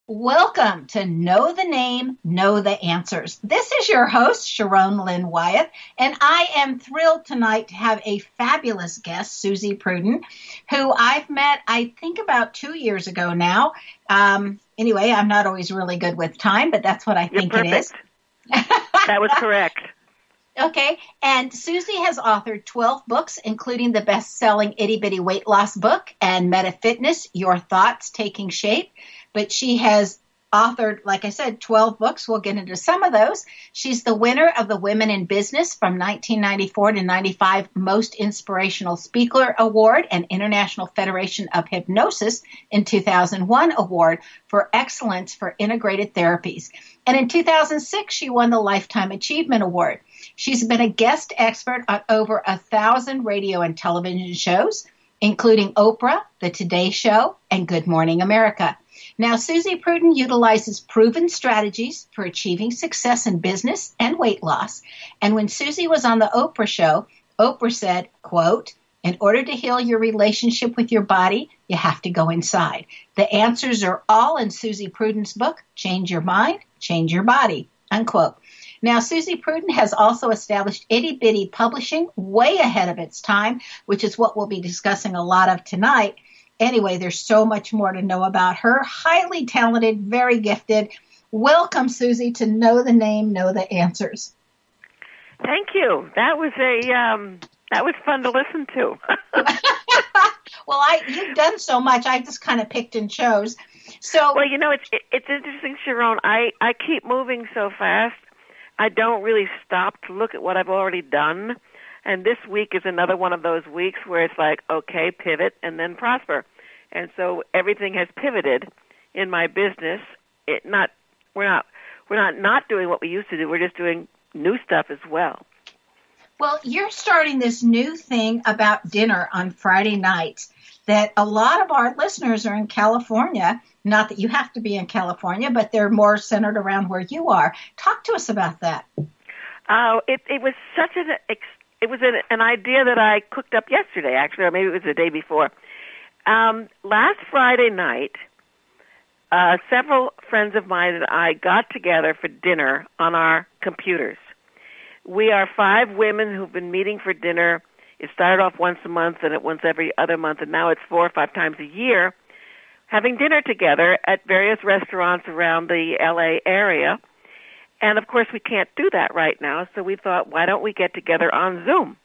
Welcome to Know the Name, Know the Answers. This is your host, Sharon Lynn Wyeth, and I am thrilled tonight to have a fabulous guest, Susie Pruden, who I've met, I think, about 2 years ago now. Anyway, I'm not always really good with time, but that's what I think it is. That was correct. Okay, and Susie has authored 12 books, including the best-selling Itty Bitty Weight Loss book and Meta Fitness, Your Thoughts Taking Shape. But she has authored, like I said, 12 books. We'll get into some of those. She's the winner of the Women in Business from 1994 to 95 Most Inspirational Speaker Award and International Federation of Hypnosis in 2001 Award for Excellence for Integrated Therapies. And in 2006, she won the Lifetime Achievement Award. She's been a guest expert on over 1,000 radio and television shows, including Oprah, The Today Show, and Good Morning America. Now, Susie Pruden utilizes proven strategies for achieving success in business and weight loss. And when Susie was on the Oprah show, Oprah said, quote, "In order to heal your relationship with your body, you have to go inside. The answers are all in Susie Pruden's book, Change Your Mind, Change Your Body," unquote. Now, Susie Pruden has also established Itty Bitty Publishing way ahead of its time, which is what we'll be discussing a lot of tonight. Anyway, there's so much more to know about her. Highly talented, very gifted. Welcome, Susie, to Know the Name, Know the Answers. Thank you. That was fun to listen to. Well, you've done so much. I just kind of picked and chose. So, well, it's interesting, Sharon. I keep moving so fast. I don't really stop to look at what I've already done. And this week is another one of those weeks where it's like, okay, pivot and then prosper. And so everything has pivoted in my business. We're not doing what we used to do. We're just doing new stuff as well. Well, you're starting this new thing about dinner on Friday nights that a lot of our listeners are in California. Not that you have to be in California, but they're more centered around where you are. Talk to us about that. It was such an idea that I cooked up yesterday, actually, or maybe it was the day before. Last Friday night, several friends of mine and I got together for dinner on our computers. We are 5 women who've been meeting for dinner. It started off once a month and once every other month, and now it's 4 or 5 times a year, having dinner together at various restaurants around the L.A. area. And, of course, we can't do that right now, so we thought, why don't we get together on Zoom?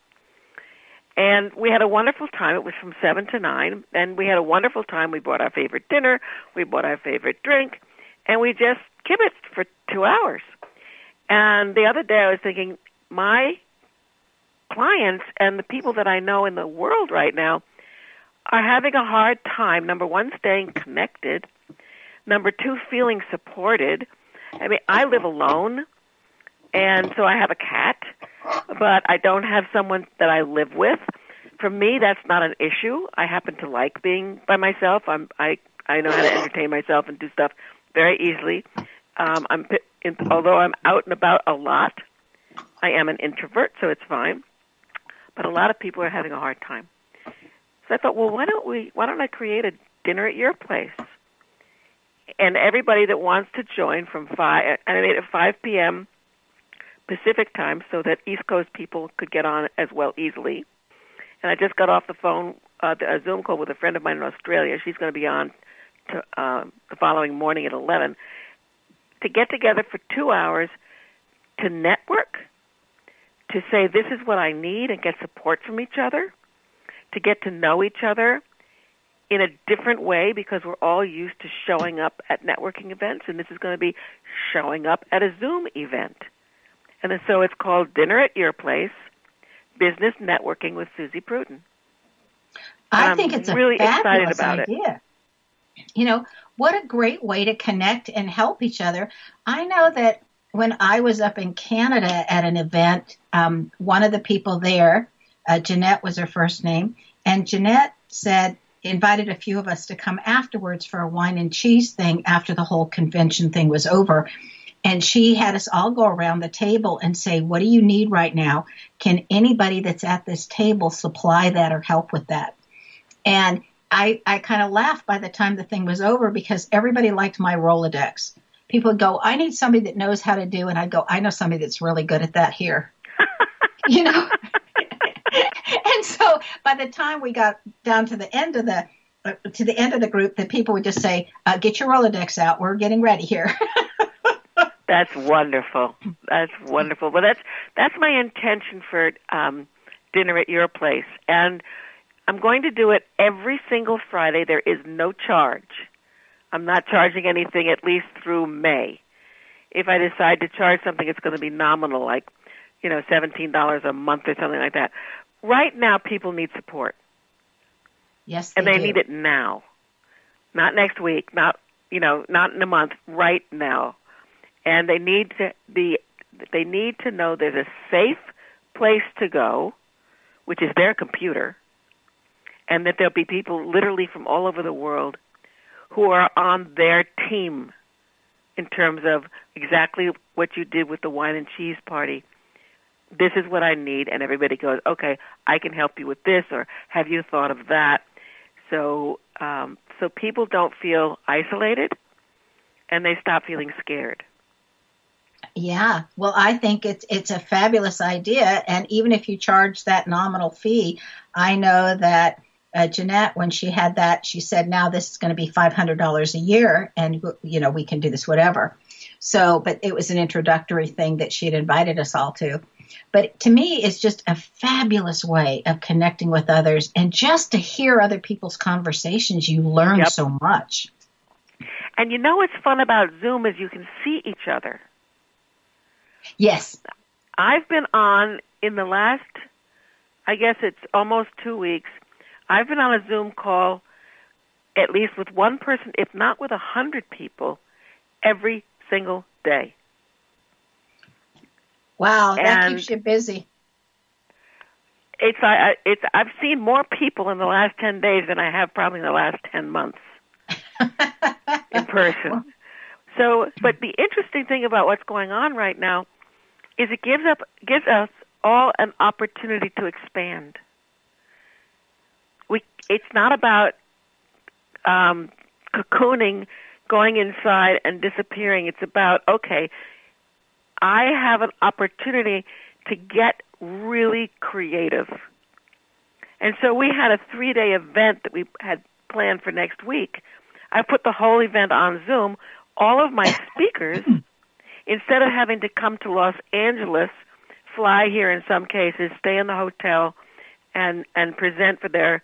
And we had a wonderful time. It was from 7 to 9, and we had a wonderful time. We bought our favorite dinner, we bought our favorite drink, and we just kibitzed for 2 hours. And the other day I was thinking, my clients and the people that I know in the world right now are having a hard time, number one, staying connected, number 2, feeling supported. I mean, I live alone, and so I have a cat, but I don't have someone that I live with. For me, that's not an issue. I happen to like being by myself. I know how to entertain myself and do stuff very easily. Although I'm out and about a lot, I am an introvert, so it's fine. But a lot of people are having a hard time. So I thought, well, why don't I create a dinner at your place? And everybody that wants to join from 5, and I made it 5 p.m. Pacific time so that East Coast people could get on as well easily. And I just got off the phone, a Zoom call with a friend of mine in Australia. She's going to be on the following morning at 11 to get together for 2 hours to network, to say this is what I need and get support from each other, to get to know each other in a different way because we're all used to showing up at networking events, and this is going to be showing up at a Zoom event. And so it's called Dinner at Your Place, Business Networking with Susie Pruden. I think it's really a fabulous excited about idea. You know, what a great way to connect and help each other. I know that when I was up in Canada at an event, one of the people there, Jeanette was her first name, and Jeanette invited a few of us to come afterwards for a wine and cheese thing after the whole convention thing was over. And she had us all go around the table and say, what do you need right now? Can anybody that's at this table supply that or help with that? And I kind of laughed by the time the thing was over because everybody liked my Rolodex. People would go, I need somebody that knows how to do, and I'd go, I know somebody that's really good at that here. You know? And so by the time we got down to the end of the group, the people would just say, get your Rolodex out. We're getting ready here. That's wonderful. That's wonderful. Well, that's my intention for dinner at your place. And I'm going to do it every single Friday. There is no charge. I'm not charging anything at least through May. If I decide to charge something, it's going to be nominal, like, $17 a month or something like that. Right now, people need support. Yes, and they do. need it now, not next week, not in a month. Right now, and they need to know there's a safe place to go, which is their computer, and that there'll be people literally from all over the world who are on their team in terms of exactly what you did with the wine and cheese party. This is what I need, and everybody goes, okay, I can help you with this, or have you thought of that? So people don't feel isolated, and they stop feeling scared. Yeah, well, I think it's a fabulous idea, and even if you charge that nominal fee, I know that Jeanette, when she had that, she said, now this is going to be $500 a year, and we can do this whatever. So, but it was an introductory thing that she had invited us all to. But to me, it's just a fabulous way of connecting with others, and just to hear other people's conversations, you learn so much. And what's fun about Zoom is you can see each other. Yes. I've been on in the last, I guess it's almost 2 weeks, I've been on a Zoom call at least with one person, if not with 100 people, every single day. Wow, that keeps you busy. I've seen more people in the last 10 days than I have probably in the last 10 months in person. So, but the interesting thing about what's going on right now is it gives us all an opportunity to expand. It's not about cocooning, going inside and disappearing. It's about, okay, I have an opportunity to get really creative. And so we had a 3-day event that we had planned for next week. I put the whole event on Zoom. All of my speakers, instead of having to come to Los Angeles, fly here in some cases, stay in the hotel, and present for their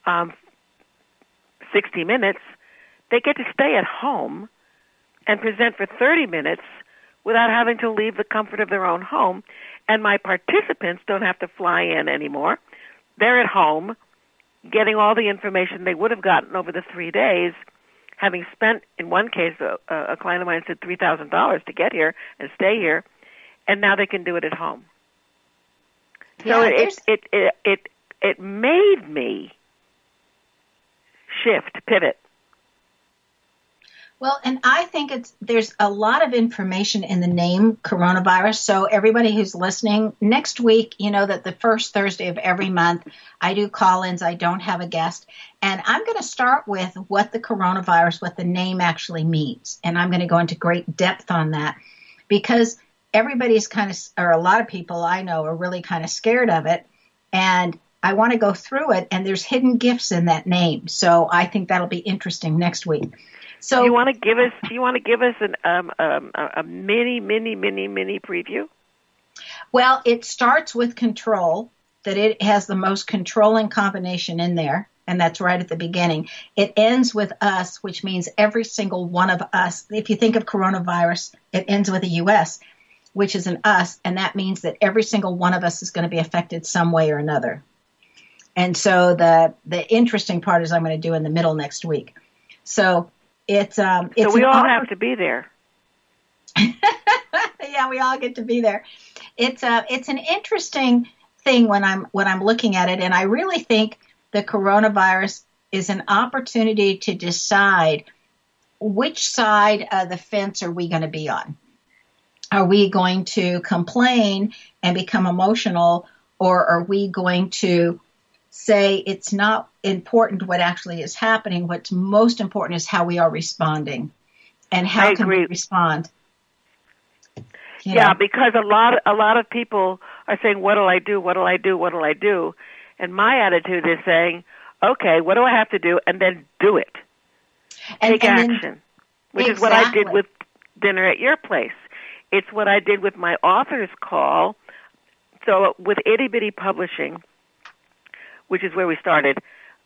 60 minutes, they get to stay at home and present for 30 minutes without having to leave the comfort of their own home. And my participants don't have to fly in anymore. They're at home getting all the information they would have gotten over the 3 days, having spent, in one case, a client of mine said $3,000 to get here and stay here, and now they can do it at home. So it made me pivot. Well, and I think there's a lot of information in the name coronavirus. So everybody who's listening, next week, that the first Thursday of every month, I do call-ins. I don't have a guest. And I'm going to start with what the coronavirus, what the name actually means. And I'm going to go into great depth on that because everybody's or a lot of people I know are really kind of scared of it. And I want to go through it. And there's hidden gifts in that name. So I think that'll be interesting next week. So you want to give us a mini preview? Well, it starts with control, that it has the most controlling combination in there, and that's right at the beginning. It ends with us, which means every single one of us. If you think of coronavirus, it ends with a US, which is an us, and that means that every single one of us is going to be affected some way or another. And so the interesting part is I'm going to do in the middle next week. So it's so we all have to be there. Yeah, we all get to be there. It's an interesting thing when I'm looking at it, and I really think the coronavirus is an opportunity to decide which side of the fence are we going to be on. Are we going to complain and become emotional, or are we going to say it's not important what actually is happening. What's most important is how we are responding, and how can we respond. Yeah, because a lot of people are saying, "What'll I do? What'll I do? What'll I do?" And my attitude is saying, "Okay, what do I have to do?" And then do it. Take action, which is what I did with Dinner at Your Place. It's what I did with my author's call. So with Itty Bitty Publishing, which is where we started,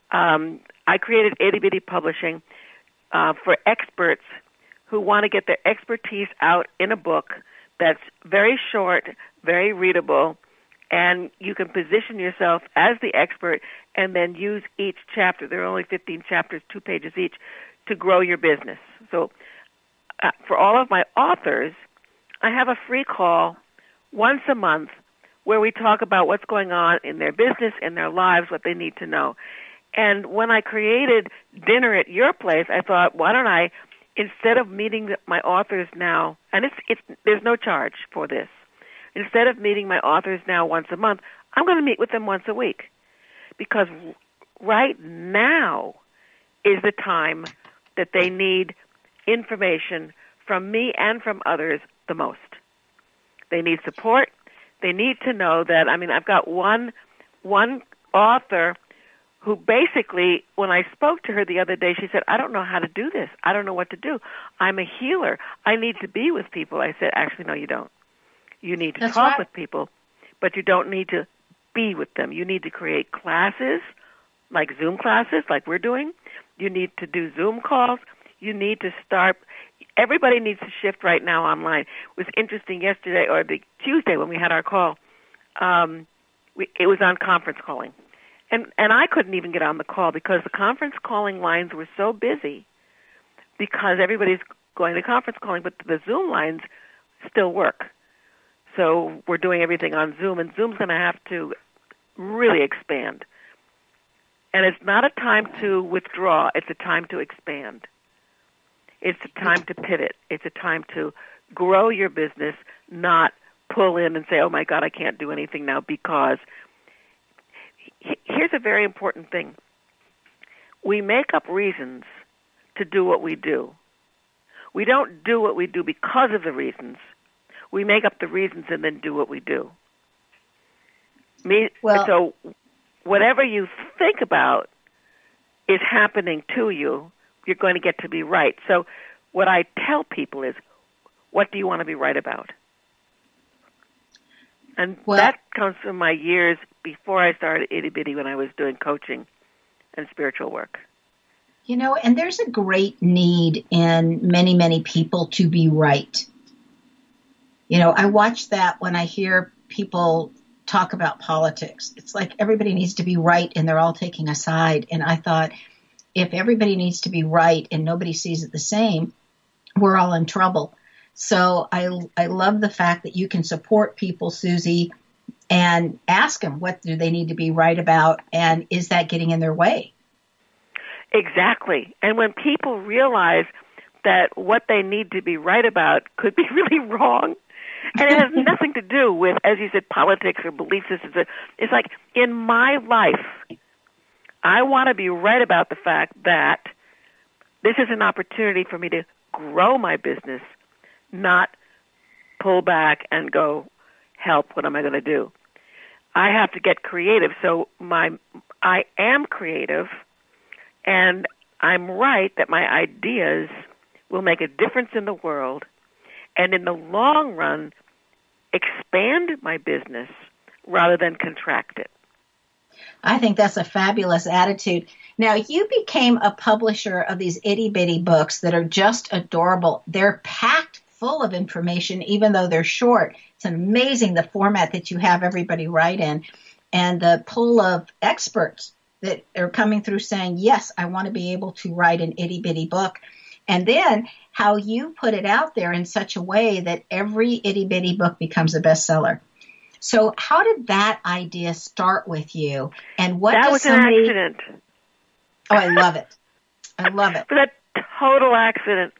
I created Itty Bitty Publishing for experts who want to get their expertise out in a book that's very short, very readable, and you can position yourself as the expert and then use each chapter. There are only 15 chapters, 2 pages each, to grow your business. So for all of my authors, I have a free call once a month where we talk about what's going on in their business, in their lives, what they need to know. And when I created Dinner at Your Place, I thought, why don't I, instead of meeting my authors now, and there's no charge for this, instead of meeting my authors now once a month, I'm going to meet with them once a week. Because right now is the time that they need information from me and from others the most. They need support. They need to know that, I've got one author who basically, when I spoke to her the other day, she said, I don't know how to do this. I don't know what to do. I'm a healer. I need to be with people. I said, actually, no, you don't. You need to talk with people, but you don't need to be with them. You need to create classes, like Zoom classes, like we're doing. You need to do Zoom calls. You need to start. Everybody needs to shift right now online. It was interesting yesterday, or the Tuesday when we had our call. It was on conference calling. And I couldn't even get on the call because the conference calling lines were so busy because everybody's going to conference calling, but the Zoom lines still work. So we're doing everything on Zoom, and Zoom's going to have to really expand. And it's not a time to withdraw. It's a time to expand. It's a time to pivot. It's a time to grow your business, not pull in and say, oh, my God, I can't do anything now because. Here's a very important thing. We make up reasons to do what we do. We don't do what we do because of the reasons. We make up the reasons and then do what we do. So whatever you think about is happening to you, you're going to get to be right. So what I tell people is, what do you want to be right about? And that comes from my years before I started Itty Bitty when I was doing coaching and spiritual work. And there's a great need in many, many people to be right. I watch that when I hear people talk about politics. It's like everybody needs to be right and they're all taking a side. And I thought, if everybody needs to be right and nobody sees it the same, we're all in trouble. So I love the fact that you can support people, Susie, and ask them what do they need to be right about, and is that getting in their way? Exactly. And when people realize that what they need to be right about could be really wrong, and it has nothing to do with, as you said, politics or belief systems. It's like, in my life, I want to be right about the fact that this is an opportunity for me to grow my business, not pull back and go, help, what am I going to do? I have to get creative. So I am creative, and I'm right that my ideas will make a difference in the world, and in the long run, expand my business rather than contract it. I think that's a fabulous attitude. Now, you became a publisher of these itty-bitty books that are just adorable. They're packed full of information, even though they're short. It's amazing the format that you have everybody write in, and the pool of experts that are coming through saying, yes, I want to be able to write an itty-bitty book. And then how you put it out there in such a way that every itty-bitty book becomes a bestseller. So how did that idea start with you? And what that was an accident. Oh, I love it. I love it. It was a total accident.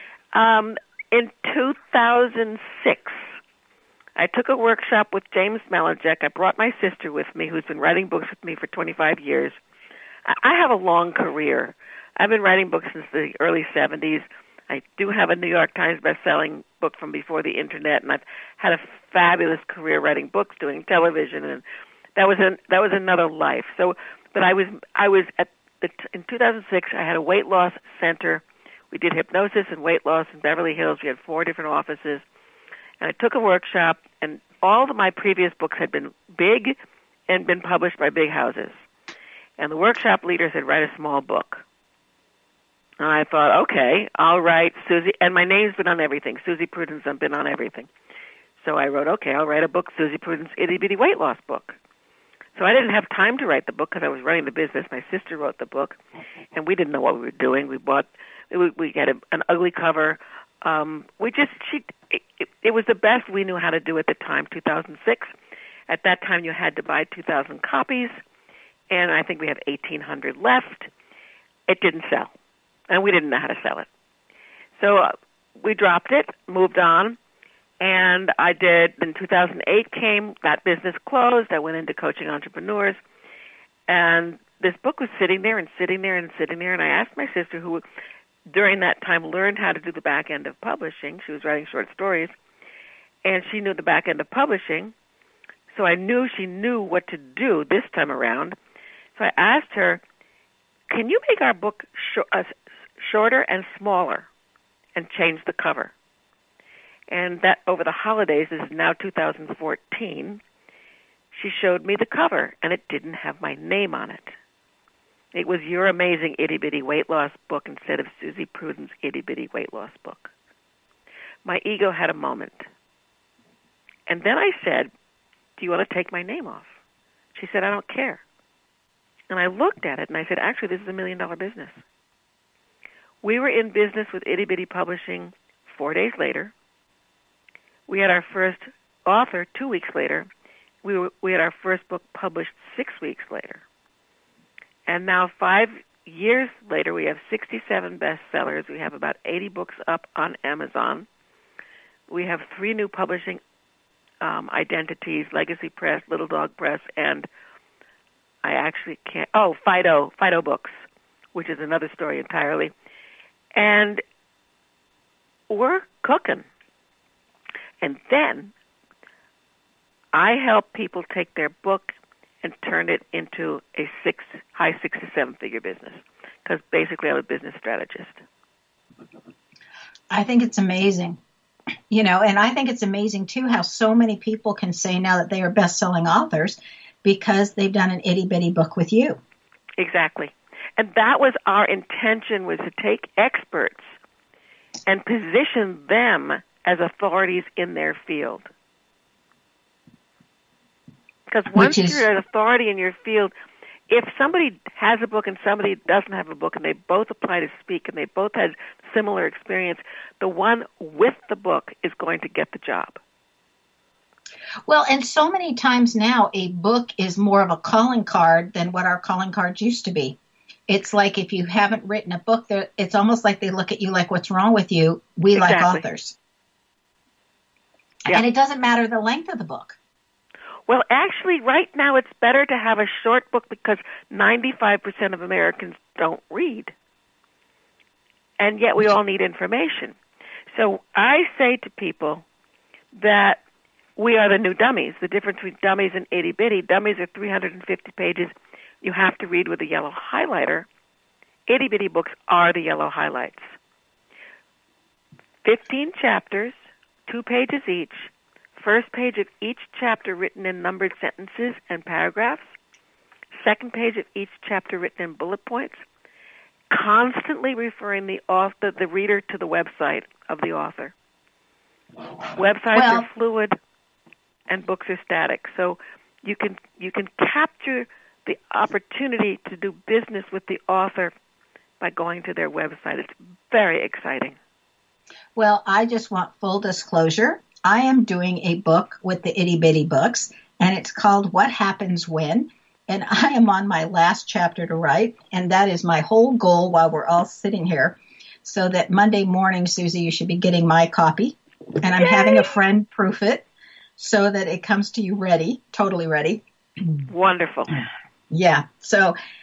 In 2006, I took a workshop with James Malinchak. I brought my sister with me, who's been writing books with me for 25 years. I have a long career. I've been writing books since the early 70s. I do have a New York Times best-selling book from before the internet, and I've had a fabulous career writing books, doing television, and that was another life. So, but I was in 2006. I had a weight loss center. We did hypnosis and weight loss in Beverly Hills. We had 4 different offices, and I took a workshop. And all of my previous books had been big and been published by big houses. And the workshop leader said, "Write a small book." And I thought, okay, I'll write Susie, and my name's been on everything. Susie Prudence has been on everything. So I wrote, okay, I'll write a book, Susie Prudence, Itty Bitty Weight Loss book. So I didn't have time to write the book because I was running the business. My sister wrote the book, and we didn't know what we were doing. We had an ugly cover. It was the best we knew how to do at the time, 2006. At that time, you had to buy 2,000 copies, and I think we have 1,800 left. It didn't sell, and we didn't know how to sell it. So we dropped it, moved on, and I did. Then 2008 came, that business closed. I went into coaching entrepreneurs, and this book was sitting there and sitting there and sitting there, and I asked my sister, who during that time learned how to do the back end of publishing. She was writing short stories, and she knew the back end of publishing, so I knew she knew what to do this time around. So I asked her, can you make our book shorter and smaller and change the cover? And that over the holidays, this is now 2014, she showed me the cover, and it didn't have my name on it. It was Your Amazing Itty Bitty Weight Loss Book instead of Susie Prudence Itty Bitty Weight Loss Book. My ego had a moment. And then I said, do you want to take my name off? She said, I don't care. And I looked at it and I said, actually, this is $1 million business. We were in business with Itty Bitty Publishing 4 days later. We had our first author 2 weeks later. We had our first book published 6 weeks later. And now 5 years later, we have 67 bestsellers. We have about 80 books up on Amazon. We have 3 new publishing identities, Legacy Press, Little Dog Press, and Fido Books, which is another story entirely. And we're cooking. And then I help people take their book and turn it into a high 6 to 7 figure business, because basically I'm a business strategist. I think it's amazing. And I think it's amazing, too, how so many people can say now that they are best-selling authors because they've done an itty-bitty book with you. Exactly. And that was our intention, was to take experts and position them as authorities in their field. Because once you're an authority in your field, if somebody has a book and somebody doesn't have a book and they both apply to speak and they both had similar experience, the one with the book is going to get the job. Well, and so many times now a book is more of a calling card than what our calling cards used to be. It's like if you haven't written a book, it's almost like they look at you like, what's wrong with you? We like authors. Yeah. And it doesn't matter the length of the book. Well, actually, right now it's better to have a short book because 95% of Americans don't read. And yet we all need information. So I say to people that we are the new dummies. The difference between dummies and itty-bitty, dummies are 350 pages you have to read with a yellow highlighter. Itty-bitty books are the yellow highlights. 15 chapters, 2 pages each. First page of each chapter written in numbered sentences and paragraphs. Second page of each chapter written in bullet points. Constantly referring the reader to the website of the author. Websites are fluid and books are static. So you can capture the opportunity to do business with the author by going to their website. It's very exciting. Well, I just want full disclosure. I am doing a book with the Itty Bitty Books, and it's called What Happens When, and I am on my last chapter to write, and that is my whole goal while we're all sitting here, so that Monday morning, Susie, you should be getting my copy, and I'm having a friend proof it so that it comes to you ready, totally ready. Wonderful. Yeah, so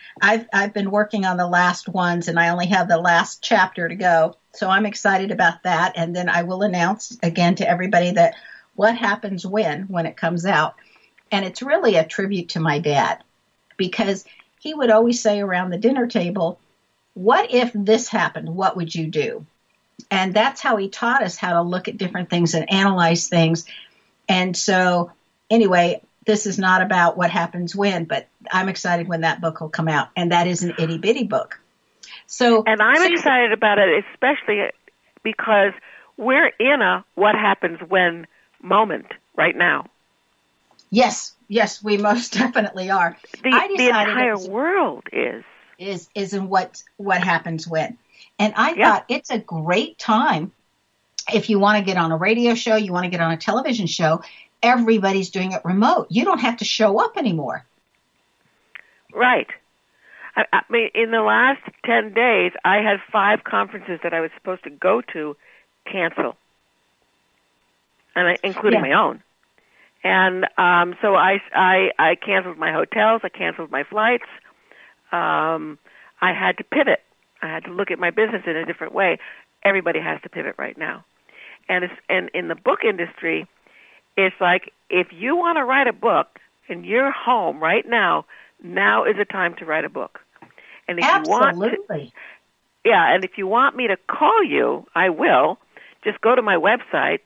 I've been working on the last ones, and I only have the last chapter to go. So I'm excited about that. And then I will announce again to everybody that what happens when it comes out. And it's really a tribute to my dad, because he would always say around the dinner table, what if this happened? What would you do? And that's how he taught us how to look at different things and analyze things. And so anyway, this is not about what happens when, but I'm excited when that book will come out. And that is an itty bitty book. So, and I'm excited about it, especially because we're in a what happens when moment right now. Yes, we most definitely are. The entire world is in what happens when. And I thought it's a great time if you want to get on a radio show, you want to get on a television show, everybody's doing it remote. You don't have to show up anymore. Right. I mean, in the last 10 days, I had 5 conferences that I was supposed to go to cancel, and including my own. And so I canceled my hotels. I canceled my flights. I had to pivot. I had to look at my business in a different way. Everybody has to pivot right now. And in the book industry, it's like if you want to write a book and you're home right now, now is the time to write a book. And if Absolutely. you want to, and if you want me to call you, I will. Just go to my website,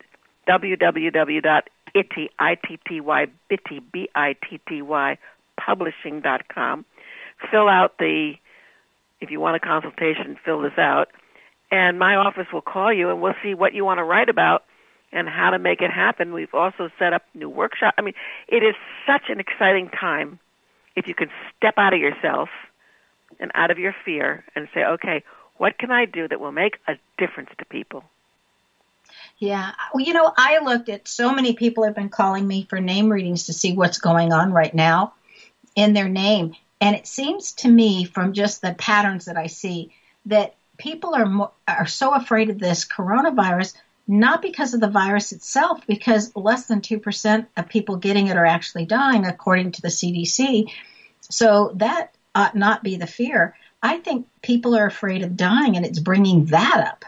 www.bitty publishing.com. Fill out if you want a consultation, fill this out. And my office will call you, and we'll see what you want to write about and how to make it happen. We've also set up new workshops. I mean, it is such an exciting time if you can step out of yourself and out of your fear and say, okay, what can I do that will make a difference to people? Yeah. Well, I looked at so many people have been calling me for name readings to see what's going on right now in their name. And it seems to me from just the patterns that I see that people are so afraid of this coronavirus, not because of the virus itself, because less than 2% of people getting it are actually dying, according to the CDC. So that ought not be the fear. I think people are afraid of dying, and it's bringing that up.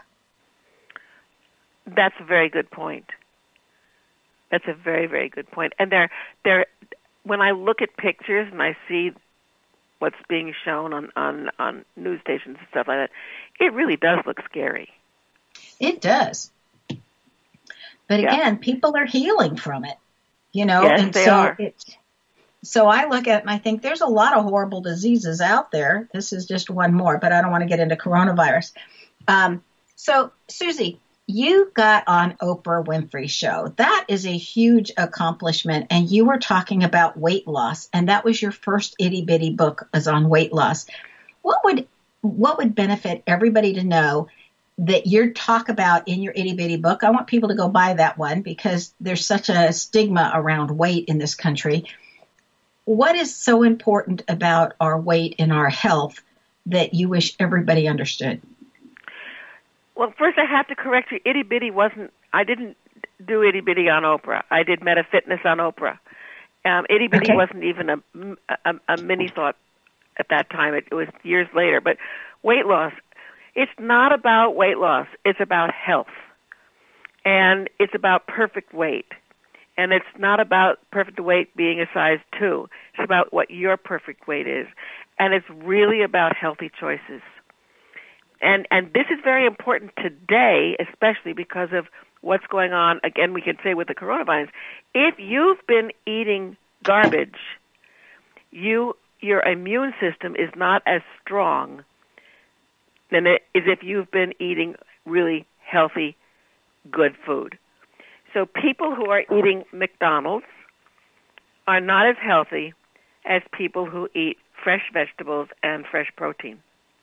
That's a very good point. That's a very, very good point. And when I look at pictures and I see what's being shown on news stations and stuff like that, it really does look scary. It does. But again, people are healing from it, Yes, and they are. So I look at it and I think there's a lot of horrible diseases out there. This is just one more, but I don't want to get into coronavirus. So Susie, you got on Oprah Winfrey's show. That is a huge accomplishment. And you were talking about weight loss. And that was your first itty bitty book is on weight loss. What would benefit everybody to know that you talk about in your itty bitty book? I want people to go buy that one because there's such a stigma around weight in this country. What is so important about our weight and our health that you wish everybody understood? Well, first I have to correct you. Itty Bitty I didn't do Itty Bitty on Oprah. I did Meta Fitness on Oprah. Itty Bitty wasn't even a mini thought at that time. It was years later. But weight loss, it's not about weight loss. It's about health. And it's about perfect weight. And it's not about perfect weight being a size 2. It's about what your perfect weight is. And it's really about healthy choices. And this is very important today, especially because of what's going on, again, we can say with the coronavirus. If you've been eating garbage, your immune system is not as strong than it is if you've been eating really healthy, good food. So people who are eating McDonald's are not as healthy as people who eat fresh vegetables and fresh protein.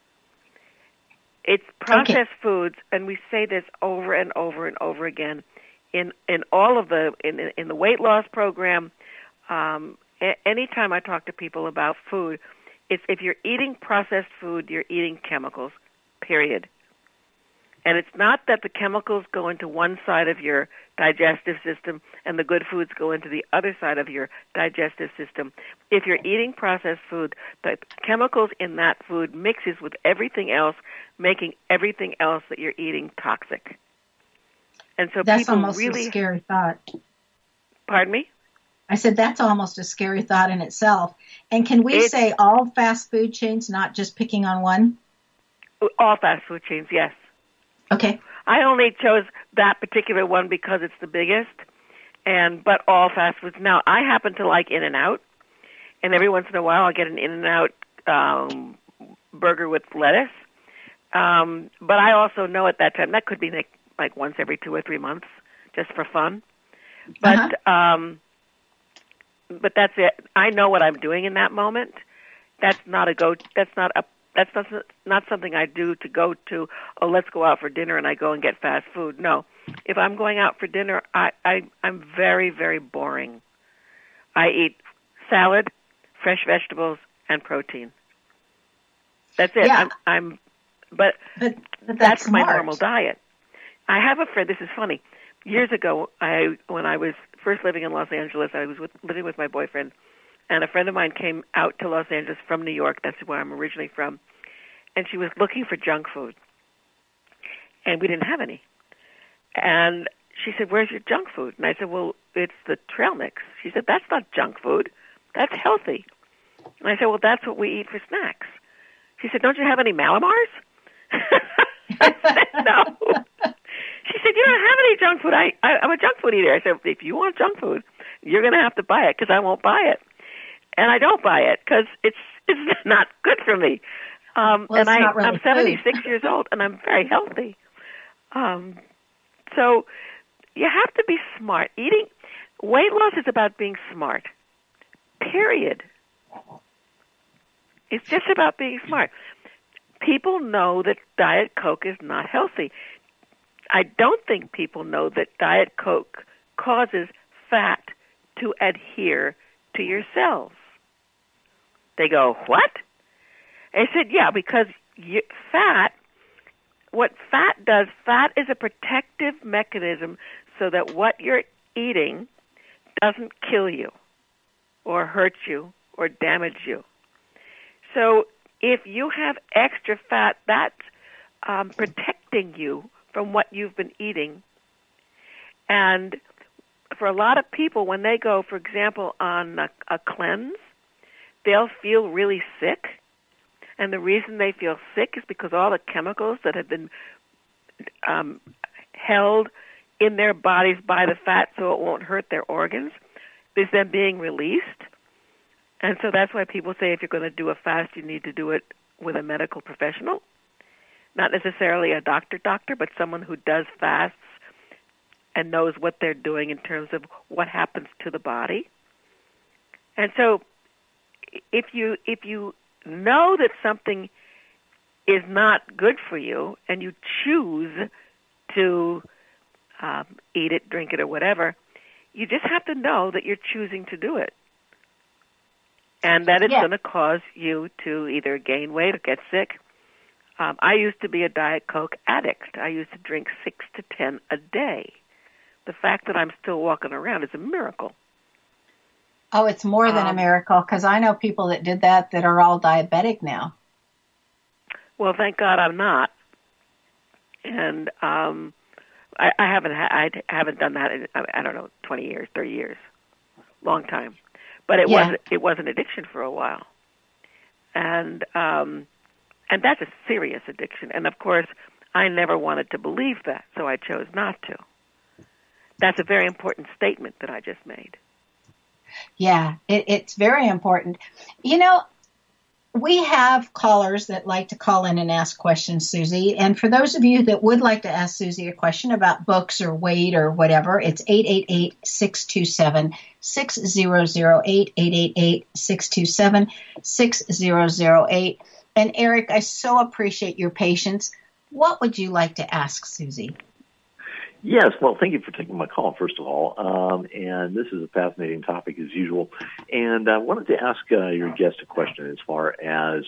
It's processed foods, and we say this over and over and over again in all of in the weight loss program. Anytime I talk to people about food, it's if you're eating processed food, you're eating chemicals. Period. And it's not that the chemicals go into one side of your digestive system and the good foods go into the other side of your digestive system. If you're eating processed food, the chemicals in that food mixes with everything else, making everything else that you're eating toxic. And so that's people almost really... a scary thought. Pardon me? I said that's almost a scary thought in itself. And can we say all fast food chains, not just picking on one? All fast food chains, yes. Okay. I only chose that particular one because it's the biggest, but all fast foods. Now, I happen to like In-N-Out, and every once in a while I'll get an In-N-Out burger with lettuce. But I also know at that time, that could be like once every 2 or 3 months, just for fun. But but that's it. I know what I'm doing in that moment. That's not not something I do to go to, oh, let's go out for dinner, and I go and get fast food. No. If I'm going out for dinner, I'm very, very boring. I eat salad, fresh vegetables, and protein. That's it. Yeah. But that's my smart. normal diet. I have a friend, this is funny. Years ago, when I was first living in Los Angeles, I was living with my boyfriend, and a friend of mine came out to Los Angeles from New York. That's where I'm originally from. And she was looking for junk food. And we didn't have any. And she said, where's your junk food? And I said, well, it's the trail mix. She said, that's not junk food. That's healthy. And I said, well, that's what we eat for snacks. She said, don't you have any Malamars? I said, no. She said, you don't have any junk food. I'm a junk food eater. I said, if you want junk food, you're going to have to buy it because I won't buy it. And I don't buy it because it's not good for me. Well, and really I'm 76 years old, and I'm very healthy. So you have to be smart. Weight loss is about being smart, period. It's just about being smart. People know that Diet Coke is not healthy. I don't think people know that Diet Coke causes fat to adhere to your cells. They go, what? I said, yeah, because what fat does, fat is a protective mechanism so that what you're eating doesn't kill you or hurt you or damage you. So if you have extra fat, that's protecting you from what you've been eating. And for a lot of people, when they go, for example, on a cleanse, they'll feel really sick. And the reason they feel sick is because all the chemicals that have been held in their bodies by the fat so it won't hurt their organs is then being released. And so that's why people say if you're going to do a fast, you need to do it with a medical professional. Not necessarily a doctor, but someone who does fasts and knows what they're doing in terms of what happens to the body. And so if you know that something is not good for you and you choose to eat it, drink it, or whatever, you just have to know that you're choosing to do it. And that it's going to cause you to either gain weight or get sick. I used to be a Diet Coke addict. I used to drink 6 to 10 a day. The fact that I'm still walking around is a miracle. Oh, it's more than a miracle, because I know people that did that are all diabetic now. Well, thank God I'm not. And I haven't done that in, I don't know, 20 years, 30 years, long time. But it was an addiction for a while. And that's a serious addiction. And of course, I never wanted to believe that, so I chose not to. That's a very important statement that I just made. Yeah, it's very important. You know, we have callers that like to call in and ask questions, Susie. And for those of you that would like to ask Susie a question about books or weight or whatever, it's 888-627-6008, 888-627-6008. And Eric, I so appreciate your patience. What would you like to ask Susie? Yes, well, thank you for taking my call, first of all. And this is a fascinating topic, as usual. And I wanted to ask your guest a question as far as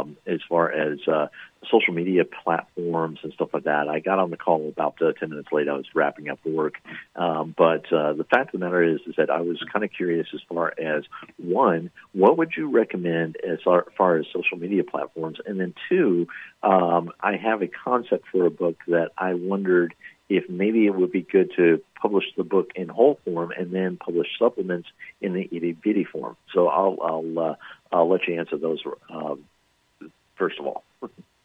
social media platforms and stuff like that. I got on the call about 10 minutes late. I was wrapping up work. But the fact of the matter is that I was kind of curious as far as, one, what would you recommend as far as social media platforms? And then two, I have a concept for a book that I wondered if maybe it would be good to publish the book in whole form and then publish supplements in the itty bitty form. So I'll let you answer those first of all.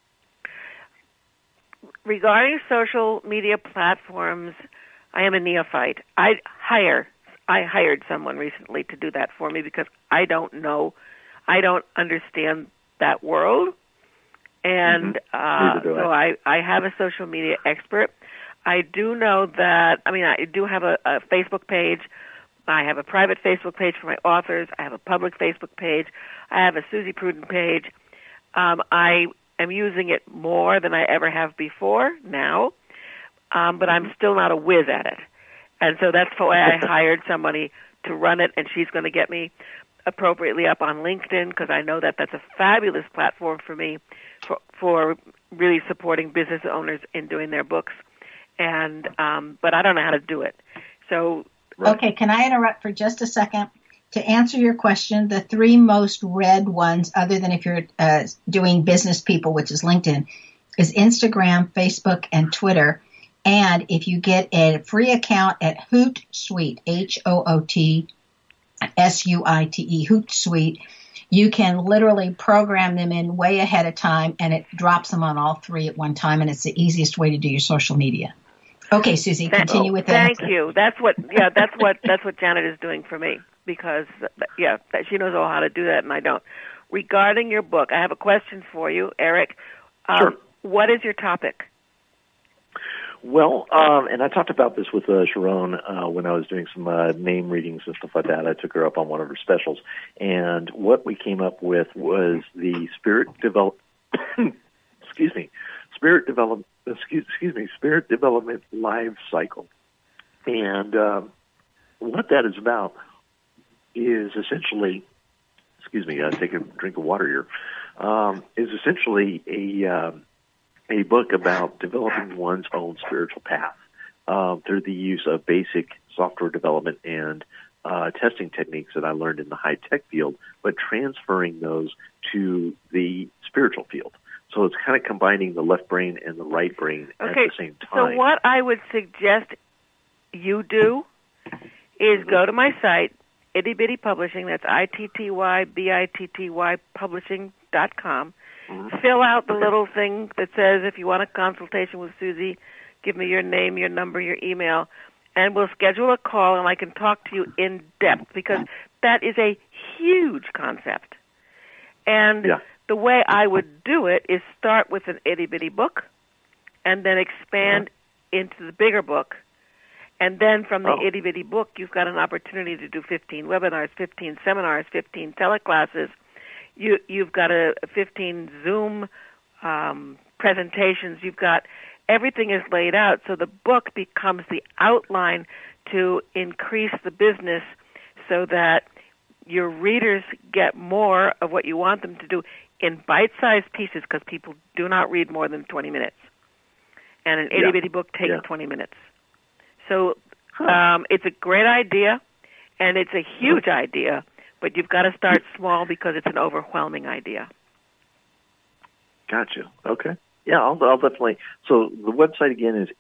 Regarding social media platforms, I am a neophyte. I hired someone recently to do that for me because I don't understand that world, and so I have a social media expert. I do know that, I do have a Facebook page. I have a private Facebook page for my authors. I have a public Facebook page. I have a Susie Pruden page. I am using it more than I ever have before now, but I'm still not a whiz at it. And so that's why I hired somebody to run it, and she's going to get me appropriately up on LinkedIn because I know that that's a fabulous platform for me for really supporting business owners in doing their books. And but I don't know how to do it. So okay, can I interrupt for just a second? To answer your question, the three most read ones, other than if you're doing business people, which is LinkedIn, is Instagram, Facebook, and Twitter. And if you get a free account at Hootsuite, HOOTSUITE, Hootsuite, you can literally program them in way ahead of time, and it drops them on all three at one time, and it's the easiest way to do your social media. Okay, Susie, continue with that. Thank you. That's what Janet is doing for me because she knows all how to do that, and I don't. Regarding your book, I have a question for you, Eric. Sure. What is your topic? Well, and I talked about this with Sharon when I was doing some name readings and stuff like that. I took her up on one of her specials, and what we came up with was the spirit development life cycle. And what that is about is essentially, take a drink of water here, is essentially a book about developing one's own spiritual path through the use of basic software development and testing techniques that I learned in the high-tech field, but transferring those to the spiritual field. So it's kind of combining the left brain and the right brain at the same time. So what I would suggest you do is go to my site, Itty Bitty Publishing, that's ITTYBITTY publishing.com. Fill out the little thing that says, if you want a consultation with Susie, give me your name, your number, your email, and we'll schedule a call, and I can talk to you in depth, because that is a huge concept. And the way I would do it is start with an itty-bitty book and then expand into the bigger book. And then from the itty-bitty book, you've got an opportunity to do 15 webinars, 15 seminars, 15 teleclasses. You've got 15 Zoom presentations. You've got everything is laid out. So the book becomes the outline to increase the business so that your readers get more of what you want them to do in bite-sized pieces, because people do not read more than 20 minutes. And an itty-bitty book takes 20 minutes. So it's a great idea, and it's a huge idea, but you've got to start small because it's an overwhelming idea. Gotcha. Okay. Yeah, I'll definitely. So the website again is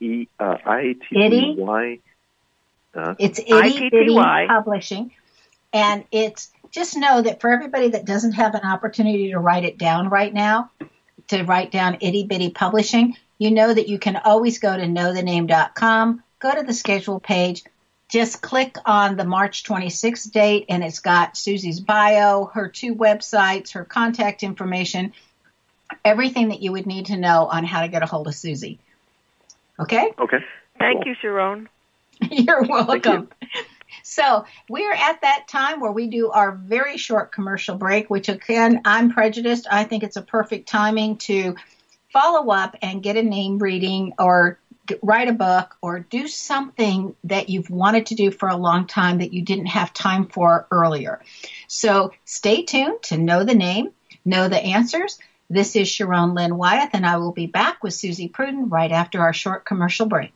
ITTY. It's Itty Bitty Publishing, and it's just know that for everybody that doesn't have an opportunity to write it down right now, to write down Itty Bitty Publishing, you know that you can always go to knowthename.com, go to the schedule page, just click on the March 26th date, and it's got Susie's bio, her 2 websites, her contact information, everything that you would need to know on how to get a hold of Susie. Okay? Okay. Thank you, Sharon. You're welcome. Thank you. So we're at that time where we do our very short commercial break, which again, I'm prejudiced. I think it's a perfect timing to follow up and get a name reading or write a book or do something that you've wanted to do for a long time that you didn't have time for earlier. So stay tuned to Know the Name, Know the Answers. This is Sharon Lynn Wyeth, and I will be back with Susie Pruden right after our short commercial break.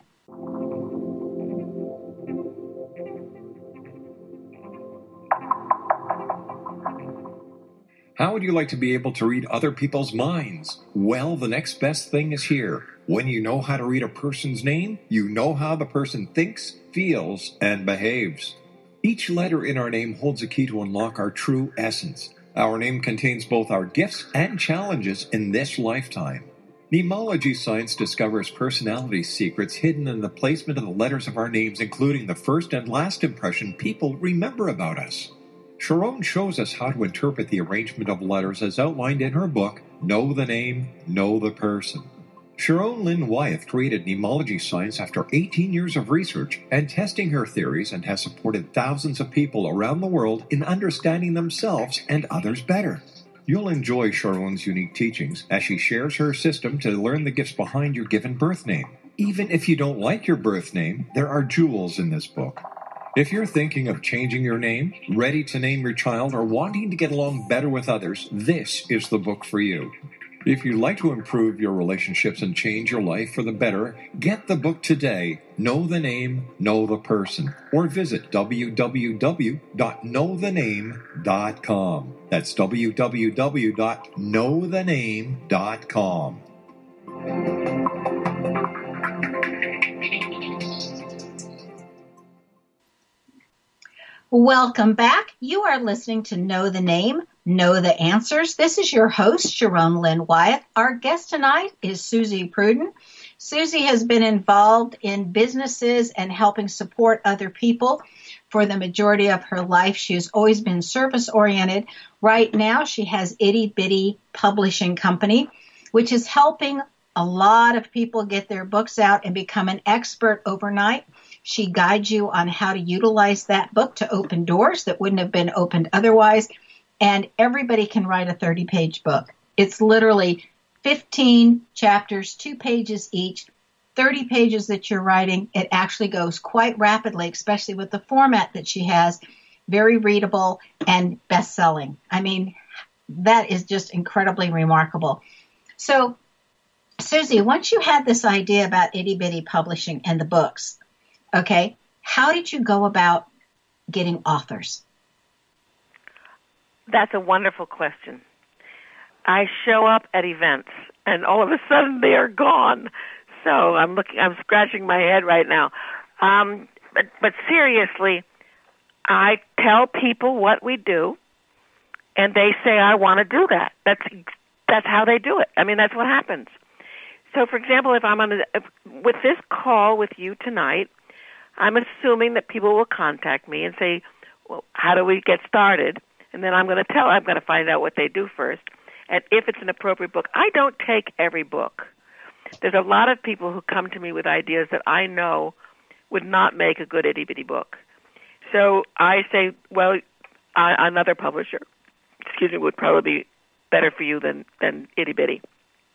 How would you like to be able to read other people's minds? Well, the next best thing is here. When you know how to read a person's name, you know how the person thinks, feels, and behaves. Each letter in our name holds a key to unlock our true essence. Our name contains both our gifts and challenges in this lifetime. Nemology science discovers personality secrets hidden in the placement of the letters of our names, including the first and last impression people remember about us. Sharon shows us how to interpret the arrangement of letters as outlined in her book, Know the Name, Know the Person. Sharon Lynn Wyeth created Nemology science after 18 years of research and testing her theories, and has supported thousands of people around the world in understanding themselves and others better. You'll enjoy Sharon's unique teachings as she shares her system to learn the gifts behind your given birth name. Even if you don't like your birth name, there are jewels in this book. If you're thinking of changing your name, ready to name your child, or wanting to get along better with others, this is the book for you. If you'd like to improve your relationships and change your life for the better, get the book today, Know the Name, Know the Person, or visit www.knowthename.com. That's www.knowthename.com. Welcome back. You are listening to Know the Name, Know the Answers. This is your host, Sharon Lynn Wyeth. Our guest tonight is Susie Pruden. Susie has been involved in businesses and helping support other people for the majority of her life. She has always been service-oriented. Right now, she has Itty Bitty Publishing Company, which is helping a lot of people get their books out and become an expert overnight. She guides you on how to utilize that book to open doors that wouldn't have been opened otherwise. And everybody can write a 30-page book. It's literally 15 chapters, 2 pages each, 30 pages that you're writing. It actually goes quite rapidly, especially with the format that she has. Very readable and best-selling. I mean, that is just incredibly remarkable. So, Susie, once you had this idea about Itty Bitty Publishing and the books, okay, how did you go about getting authors? That's a wonderful question. I show up at events, and all of a sudden they are gone. So I'm scratching my head right now. But seriously, I tell people what we do, and they say, I want to do that. That's how they do it. I mean, that's what happens. So, for example, if I'm with this call with you tonight, I'm assuming that people will contact me and say, well, how do we get started? And then I'm going to find out what they do first. And if it's an appropriate book, I don't take every book. There's a lot of people who come to me with ideas that I know would not make a good itty-bitty book. So I say, well, another publisher, would probably be better for you than itty-bitty.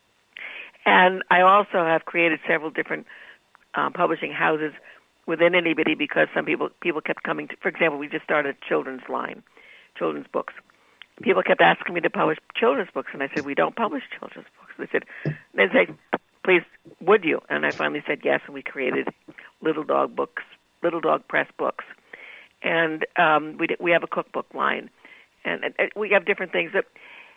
And I also have created several different publishing houses within itty-bitty because some people kept coming to, for example, we just started a children's line, children's books. People kept asking me to publish children's books, and I said, we don't publish children's books. They said, please, would you? And I finally said yes, and we created Little Dog Press Books. And we have a cookbook line, and we have different things. That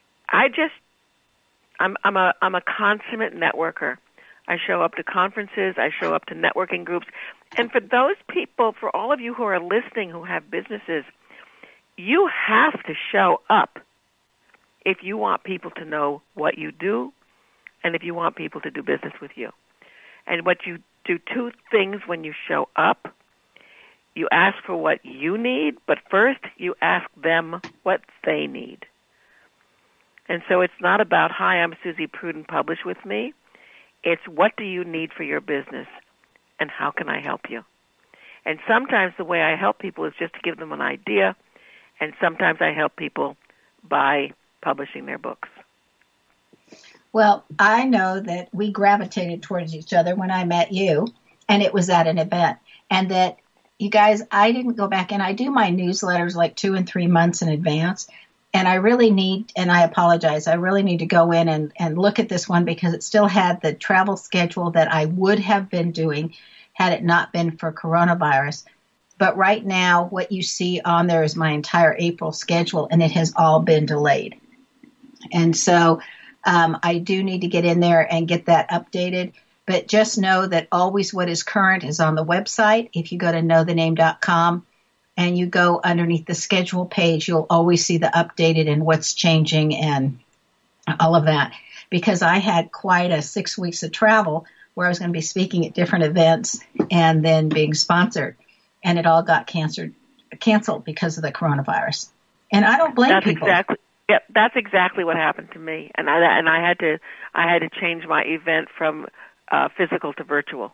I'm a consummate networker. I show up to conferences. I show up to networking groups. And for those people, for all of you who are listening who have businesses, you have to show up if you want people to know what you do and if you want people to do business with you. And what you do, 2 things when you show up. You ask for what you need, but first you ask them what they need. And so it's not about, hi, I'm Susie Pruden, publish with me. It's what do you need for your business and how can I help you? And sometimes the way I help people is just to give them an idea, and sometimes I help people by publishing their books. Well, I know that we gravitated towards each other when I met you, and it was at an event. And that, you guys, I didn't go back, and I do my newsletters like 2 and 3 months in advance. And I really need, and I apologize, I really need to go in and look at this one because it still had the travel schedule that I would have been doing had it not been for coronavirus. But right now, what you see on there is my entire April schedule, and it has all been delayed. And so I do need to get in there and get that updated. But just know that always what is current is on the website. If you go to knowthename.com and you go underneath the schedule page, you'll always see the updated and what's changing and all of that. Because I had quite a 6 weeks of travel where I was going to be speaking at different events and then being sponsored. And it all got canceled because of the coronavirus. And I don't blame people. That's exactly what happened to me. And I had to change my event from physical to virtual,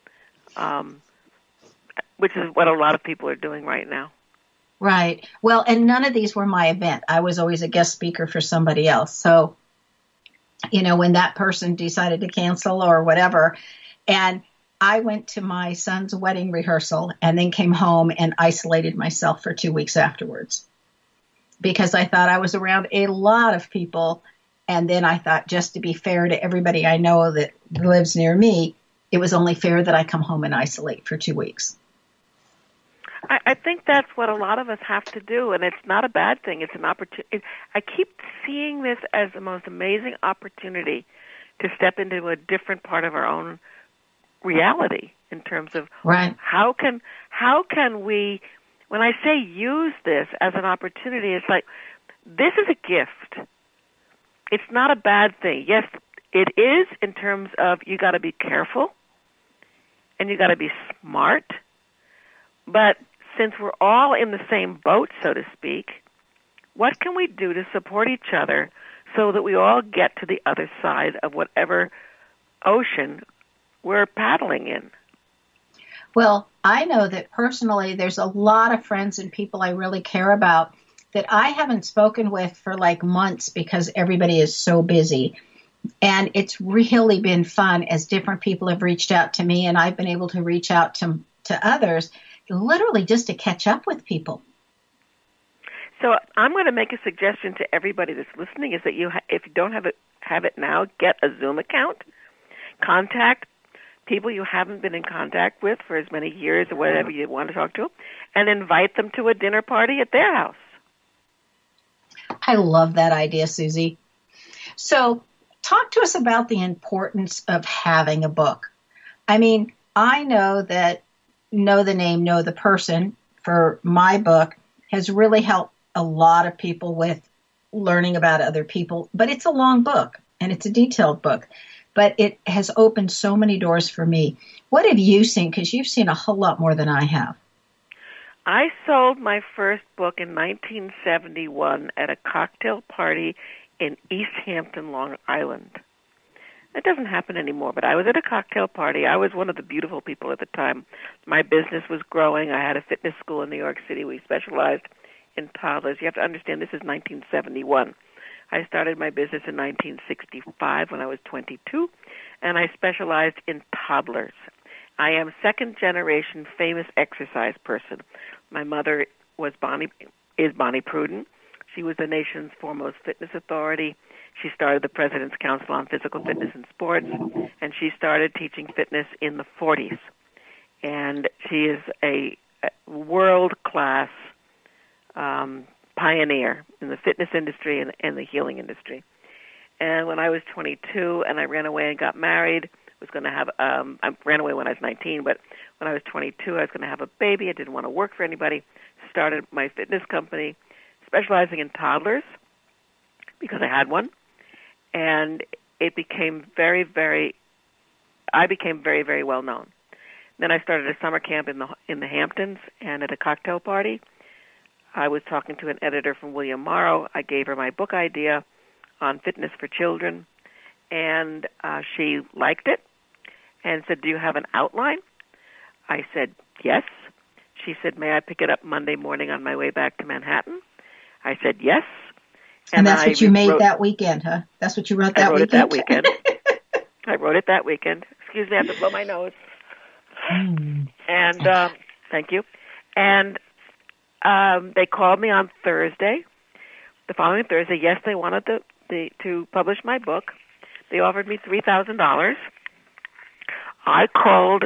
which is what a lot of people are doing right now. Right. Well, and none of these were my event. I was always a guest speaker for somebody else. So, when that person decided to cancel or whatever, and I went to my son's wedding rehearsal and then came home and isolated myself for 2 weeks afterwards because I thought I was around a lot of people. And then I thought, just to be fair to everybody I know that lives near me, it was only fair that I come home and isolate for 2 weeks. I think that's what a lot of us have to do, and it's not a bad thing. It's an opportunity. I keep seeing this as the most amazing opportunity to step into a different part of our own reality in terms of how can we, when I say use this as an opportunity, it's like this is a gift. It's not a bad thing. Yes, it is in terms of you got to be careful and you got to be smart. But since we're all in the same boat, so to speak, what can we do to support each other so that we all get to the other side of whatever ocean we're paddling in? Well, I know that personally there's a lot of friends and people I really care about that I haven't spoken with for like months because everybody is so busy. And it's really been fun as different people have reached out to me and I've been able to reach out to others, literally just to catch up with people. So I'm going to make a suggestion to everybody that's listening is that if you don't have it now, get a Zoom account, contact people you haven't been in contact with for as many years or whatever you want to talk to, and invite them to a dinner party at their house. I love that idea, Susie. So talk to us about the importance of having a book. I mean, I know that Know the Name, Know the Person for my book has really helped a lot of people with learning about other people, but it's a long book and it's a detailed book, but it has opened so many doors for me. What have you seen? Because you've seen a whole lot more than I have. I sold my first book in 1971 at a cocktail party in East Hampton, Long Island. It doesn't happen anymore, but I was at a cocktail party. I was one of the beautiful people at the time. My business was growing. I had a fitness school in New York City. We specialized in toddlers. You have to understand this is 1971. I started my business in 1965 when I was 22, and I specialized in toddlers. I am second-generation famous exercise person. My mother is Bonnie Pruden. She was the nation's foremost fitness authority. She started the President's Council on Physical Fitness and Sports, and she started teaching fitness in the 40s. And she is a world-class pioneer in the fitness industry and the healing industry. And when I was 22 and I ran away and got married, I ran away when I was 19, but when I was 22, I was going to have a baby. I didn't want to work for anybody. Started my fitness company, specializing in toddlers because I had one. And it became I became very, very well known. Then I started a summer camp in the Hamptons, and at a cocktail party, I was talking to an editor from William Morrow. I gave her my book idea on fitness for children, and she liked it and said, "Do you have an outline?" I said, "Yes." She said, "May I pick it up Monday morning on my way back to Manhattan?" I said, "Yes." And that's what you made that weekend, huh? That's what you wrote that weekend? I wrote it that weekend. I wrote it that weekend. Excuse me, I have to blow my nose. And thank you. And they called me on Thursday, the following Thursday. Yes, they wanted to publish my book. They offered me $3,000. I called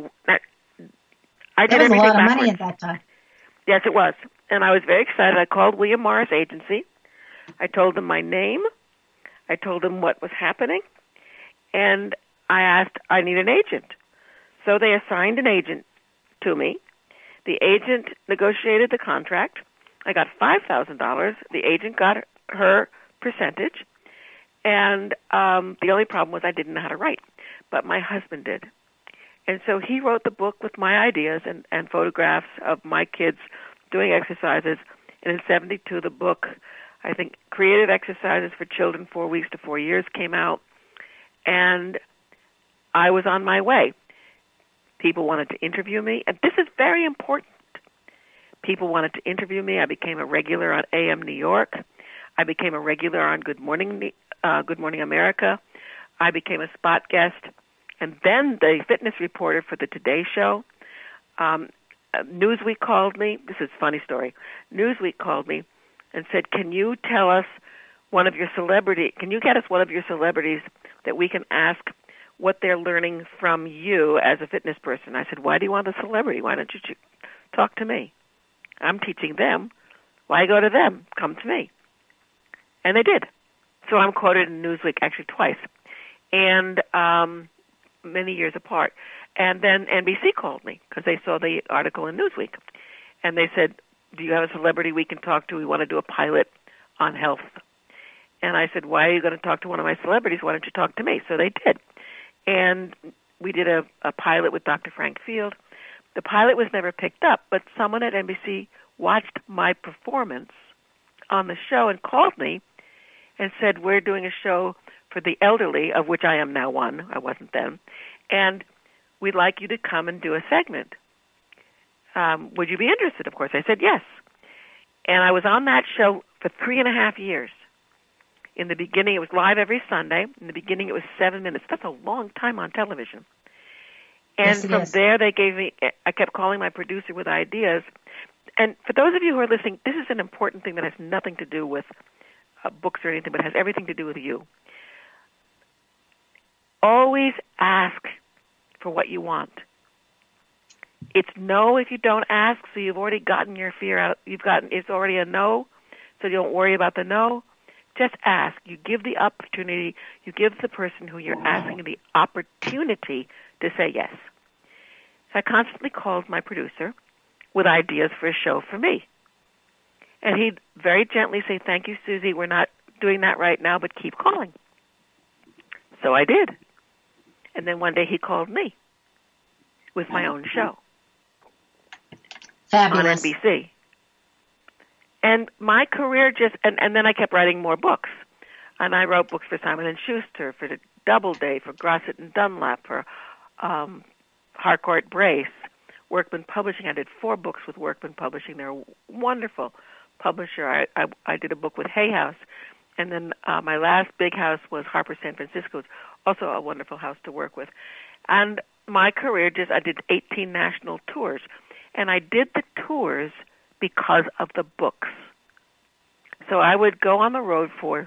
I did everything backwards. That was a lot of money at that time. Yes, it was. And I was very excited. I called William Morris Agency. I told them my name. I told them what was happening. And I asked, I need an agent. So they assigned an agent to me. The agent negotiated the contract. I got $5,000. The agent got her percentage. And the only problem was I didn't know how to write. But my husband did. And so he wrote the book with my ideas and photographs of my kids doing exercises. And in 1972, the book, I think, Creative Exercises for Children 4 Weeks to 4 Years came out. And I was on my way. People wanted to interview me. And this is very important. People wanted to interview me. I became a regular on AM New York. I became a regular on Good Morning America. I became a spot guest. And then the fitness reporter for the Today Show, Newsweek called me. This is a funny story. Newsweek called me and said, can you tell us can you get us one of your celebrities that we can ask what they're learning from you as a fitness person? I said, why do you want a celebrity? Why don't you talk to me? I'm teaching them. Why go to them? Come to me. And they did. So I'm quoted in Newsweek actually twice, and many years apart. And then NBC called me because they saw the article in Newsweek. And they said, do you have a celebrity we can talk to? We want to do a pilot on health. And I said, why are you going to talk to one of my celebrities? Why don't you talk to me? So they did. And we did a pilot with Dr. Frank Field. The pilot was never picked up, but someone at NBC watched my performance on the show and called me and said, we're doing a show for the elderly, of which I am now one. I wasn't then. And we'd like you to come and do a segment. Would you be interested? Of course, I said yes. And I was on that show for 3.5 years. In the beginning, it was live every Sunday. In the beginning, it was 7 minutes. That's a long time on television. And yes, from there, I kept calling my producer with ideas. And for those of you who are listening, this is an important thing that has nothing to do with books or anything, but has everything to do with you. Always ask for what you want. It's no if you don't ask, so you've already gotten your fear out. It's already a no, so don't worry about the no. Just ask. You give the opportunity. You give the person who you're asking the opportunity to say yes. So I constantly called my producer with ideas for a show for me. And he'd very gently say, thank you, Susie, we're not doing that right now, but keep calling. So I did. And then one day he called me with my own show. Fabulous. On NBC. And my career and then I kept writing more books. And I wrote books for Simon & Schuster, for Doubleday, for Grosset and Dunlap, for Harcourt Brace, Workman Publishing. I did 4 books with Workman Publishing. They're a wonderful publisher. I did a book with Hay House. And then my last big house was Harper San Francisco. It's also a wonderful house to work with. And my career I did 18 national tours. And I did the tours because of the books. So I would go on the road for,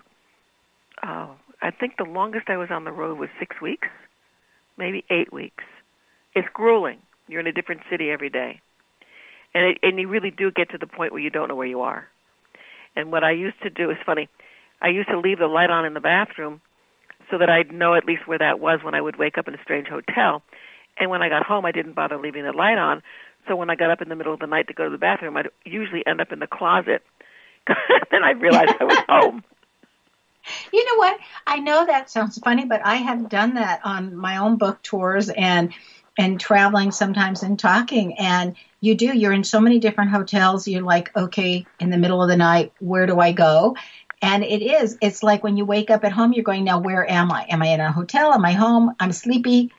I think the longest I was on the road was 6 weeks, maybe 8 weeks. It's grueling. You're in a different city every day. And you really do get to the point where you don't know where you are. And what I used to do is funny. I used to leave the light on in the bathroom so that I'd know at least where that was when I would wake up in a strange hotel. And when I got home, I didn't bother leaving the light on. So when I got up in the middle of the night to go to the bathroom, I'd usually end up in the closet. Then I realized I was home. You know what? I know that sounds funny, but I have done that on my own book tours and traveling sometimes and talking. And you're in so many different hotels. You're like, okay, in the middle of the night, where do I go? And it's like when you wake up at home, you're going, now where am I? Am I in a hotel? Am I home? I'm sleepy.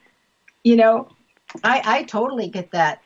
I totally get that.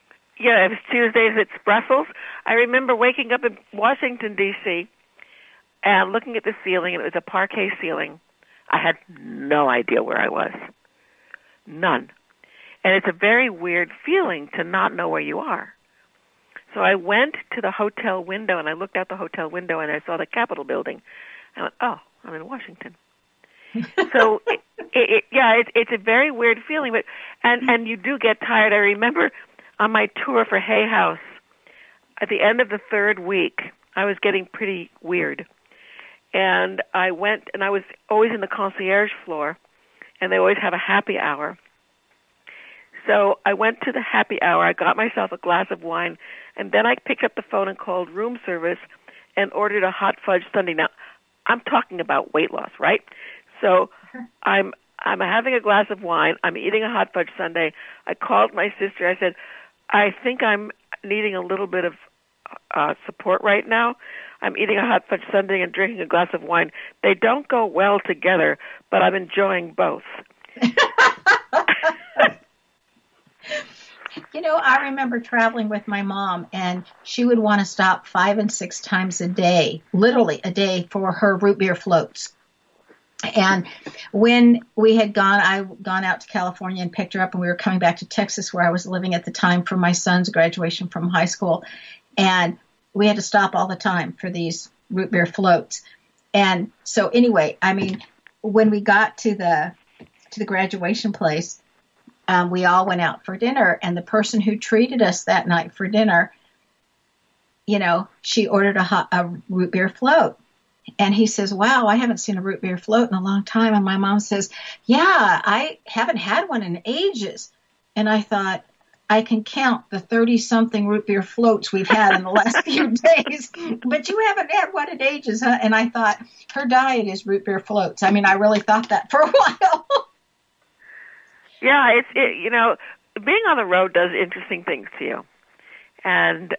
Yeah, it was Tuesdays, it's Brussels. I remember waking up in Washington, D.C. and looking at the ceiling, and it was a parquet ceiling. I had no idea where I was. None. And it's a very weird feeling to not know where you are. So I went to the hotel window, and I looked out the hotel window, and I saw the Capitol building. I went, oh, I'm in Washington. So, it's a very weird feeling. But and you do get tired. I remember on my tour for Hay House, at the end of the third week, I was getting pretty weird. And I went, and I was always in the concierge floor, and they always have a happy hour. So I went to the happy hour. I got myself a glass of wine, and then I picked up the phone and called room service and ordered a hot fudge sundae. Now, I'm talking about weight loss, right? So I'm having a glass of wine. I'm eating a hot fudge sundae. I called my sister. I said, I think I'm needing a little bit of support right now. I'm eating a hot fudge sundae and drinking a glass of wine. They don't go well together, but I'm enjoying both. You know, I remember traveling with my mom, and she would want to stop 5 and 6 times a day, literally a day, for her root beer floats. And when we had gone out to California and picked her up, and we were coming back to Texas, where I was living at the time, for my son's graduation from high school. And we had to stop all the time for these root beer floats. And so anyway, I mean, when we got to the graduation place, we all went out for dinner, and the person who treated us that night for dinner, you know, she ordered a root beer float. And he says, wow, I haven't seen a root beer float in a long time. And my mom says, yeah, I haven't had one in ages. And I thought, I can count the 30-something root beer floats we've had in the last few days, but you haven't had one in ages, huh? And I thought, her diet is root beer floats. I mean, I really thought that for a while. Yeah, you know, being on the road does interesting things to you, and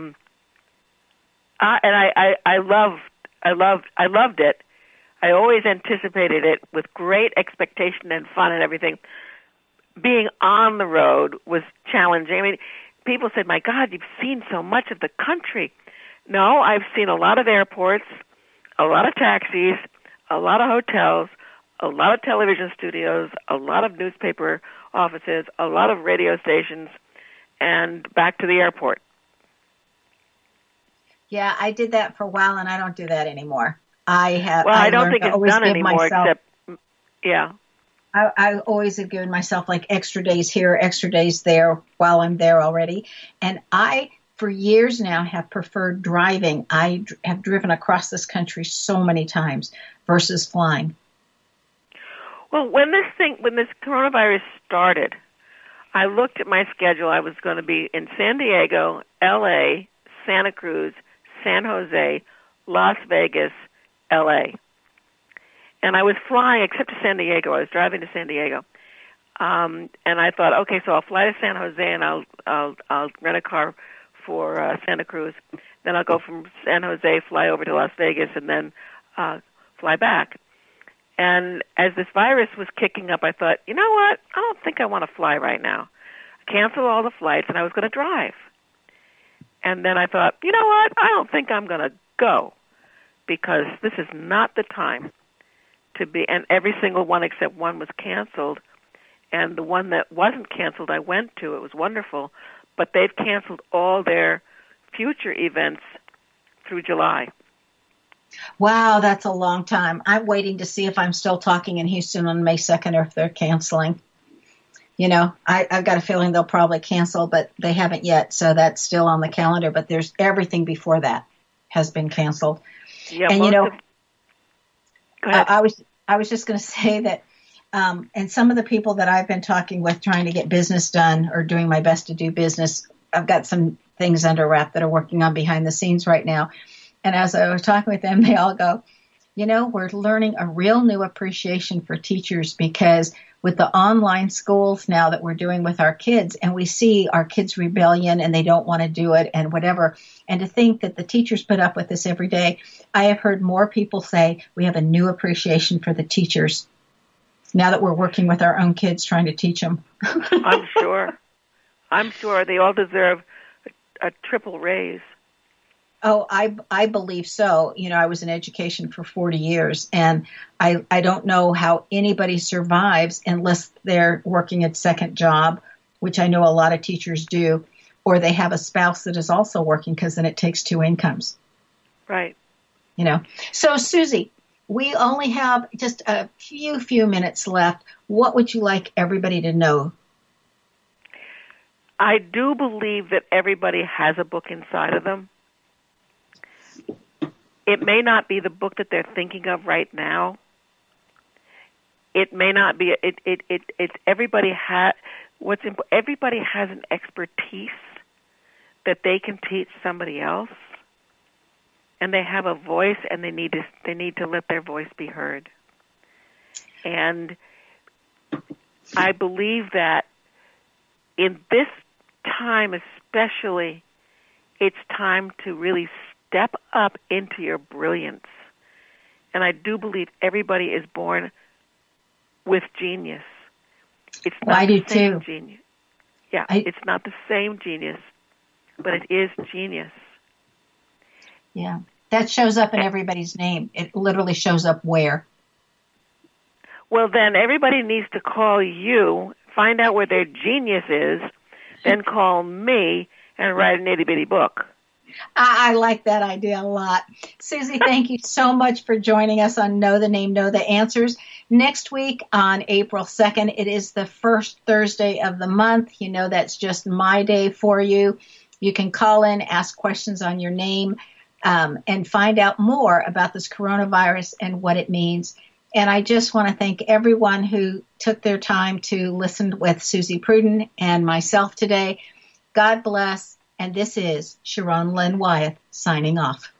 I loved it. I always anticipated it with great expectation and fun and everything. Being on the road was challenging. I mean, people said, "My God, you've seen so much of the country." No, I've seen a lot of airports, a lot of taxis, a lot of hotels, a lot of television studios, a lot of newspaper offices, a lot of radio stations, and back to the airport. Yeah, I did that for a while, and I don't do that anymore. I don't think it's done anymore, except, yeah. I always have given myself like extra days here, extra days there while I'm there already. And I, for years now, have preferred driving. I have driven across this country so many times versus flying. Well, when this coronavirus started, I looked at my schedule. I was going to be in San Diego, L.A., Santa Cruz, San Jose, Las Vegas, L.A. And I was flying, except to San Diego. I was driving to San Diego. And I thought, okay, so I'll fly to San Jose, and I'll rent a car for Santa Cruz. Then I'll go from San Jose, fly over to Las Vegas, and then fly back. And as this virus was kicking up, I thought, you know what? I don't think I want to fly right now. I canceled all the flights, and I was going to drive. And then I thought, you know what? I don't think I'm going to go, because this is not the time to be. And every single one except one was canceled. And the one that wasn't canceled, I went to. It was wonderful. But they've canceled all their future events through July. Wow, that's a long time. I'm waiting to see if I'm still talking in Houston on May 2nd or if they're canceling. You know, I've got a feeling they'll probably cancel, but they haven't yet. So that's still on the calendar. But there's everything before that has been canceled. Yeah, and, you know, go ahead. I was just going to say that, and some of the people that I've been talking with trying to get business done or doing my best to do business, I've got some things under wrap that are working on behind the scenes right now. And as I was talking with them, they all go, you know, we're learning a real new appreciation for teachers, because with the online schools now that we're doing with our kids, and we see our kids' rebellion and they don't want to do it and whatever. And to think that the teachers put up with this every day, I have heard more people say we have a new appreciation for the teachers now that we're working with our own kids trying to teach them. I'm sure they all deserve a triple raise. Oh, I believe so. You know, I was in education for 40 years, and I don't know how anybody survives unless they're working a second job, which I know a lot of teachers do, or they have a spouse that is also working, because then it takes two incomes. Right. You know. So, Susie, we only have just a few minutes left. What would you like everybody to know? I do believe that everybody has a book inside of them. It may not be the book that they're thinking of right now. It may not be. Everybody has everybody has an expertise that they can teach somebody else, and they have a voice, and they need to let their voice be heard. And I believe that in this time especially, it's time to really step up into your brilliance. And I do believe everybody is born with genius. It's not the same genius. Yeah, it's not the same genius, but it is genius. Yeah, that shows up in everybody's name. It literally shows up where? Well, then everybody needs to call you, find out where their genius is, then call me and write an itty-bitty book. I like that idea a lot. Susie, thank you so much for joining us on Know the Name, Know the Answers. Next week on April 2nd, it is the first Thursday of the month. You know, that's just my day for you. You can call in, ask questions on your name, and find out more about this coronavirus and what it means. And I just want to thank everyone who took their time to listen with Susie Pruden and myself today. God bless. And this is Sharon Lynn Wyeth signing off.